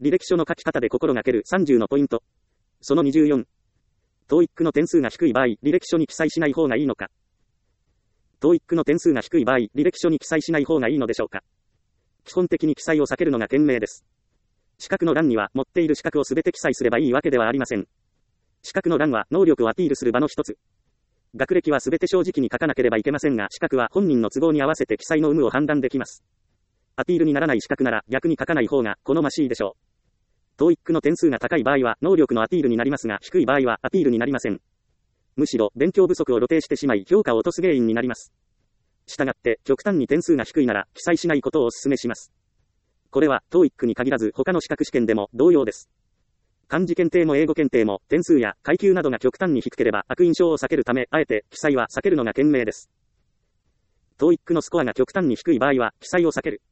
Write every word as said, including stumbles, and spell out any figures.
履歴書の書き方で心がけるさんじゅうのポイント。そのにじゅうよん。トーイックの点数が低い場合、履歴書に記載しない方がいいのか。トーイックの点数が低い場合、履歴書に記載しない方がいいのでしょうか。基本的に記載を避けるのが賢明です。資格の欄には持っている資格をすべて記載すればいいわけではありません。資格の欄は能力をアピールする場の一つ。学歴はすべて正直に書かなければいけませんが、資格は本人の都合に合わせて記載の有無を判断できます。アピールにならない資格なら逆に書かない方が好ましいでしょう。トーイックの点数が高い場合は能力のアピールになりますが、低い場合はアピールになりません。むしろ勉強不足を露呈してしまい評価を落とす原因になります。したがって極端に点数が低いなら記載しないことをお勧めします。これは トーイック に限らず他の資格試験でも同様です。漢字検定も英語検定も点数や階級などが極端に低ければ悪印象を避けるため、あえて記載は避けるのが賢明です。トーイック のスコアが極端に低い場合は記載を避ける。